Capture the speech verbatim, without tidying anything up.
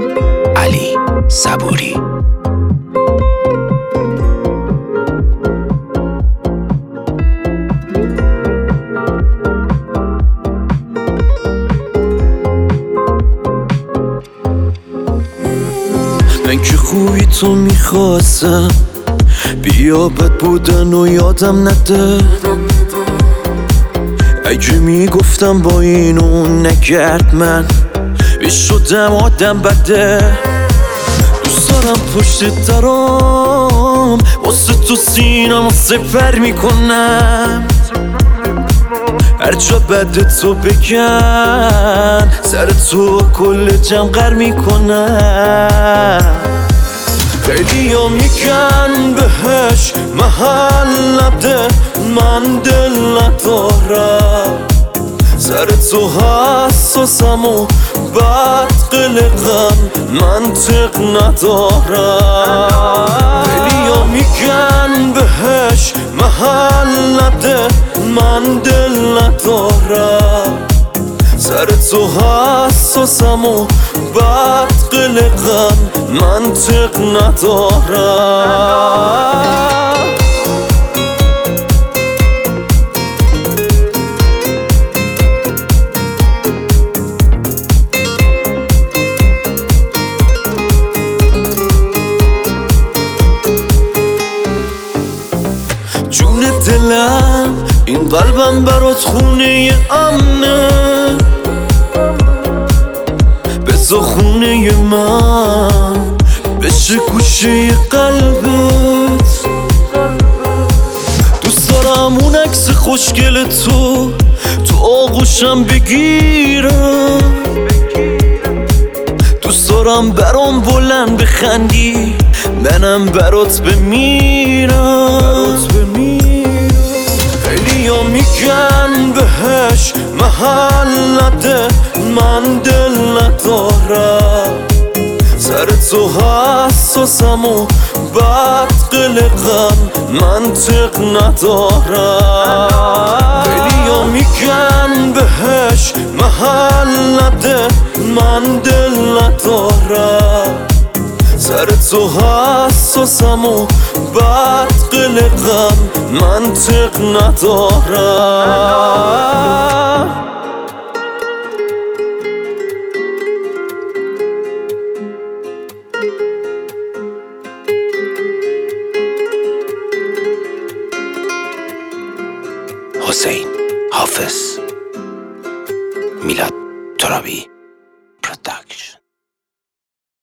علی صبوری. من که خوبی تو میخواستم، بیا بد بودن و یادم نده. اگه میگفتم با اینو نگرد، من شدم آدم بده. دوست دارم پشت درام واسه تو سینم سپر میکنم، هر جا بد تو بگن سر تو کل جمع میکنم. خیلی ها میگن بهش محل نده، من دل ندارم، سر تو حساسم و بد قلقم، منطق ندارم. خیلی ها میگن بهش محل نده، من دل ندارم، سر تو حساسم و بد قلقم، منطق ندارم. جون دلم این قلبم برات خونه امنه، بذار خونه من بشه گوشه قلبت. دوست دارم اون عکس خوشگل تو تو آغوشم بگیرم، دوست دارم برام بلند بخندی، منم برات بمیرم. خیلی ها میگن بهش محل نده، من دل ندارم، سر تو حساسم و بد قلقم، منطق ندارم. خیلی ها میگن بهش محل نده، من دل ندارم، سر تو حساسم و بد قلقم، منطق ندارم. حسین حافظ، میلاد ترابی پروداکشن.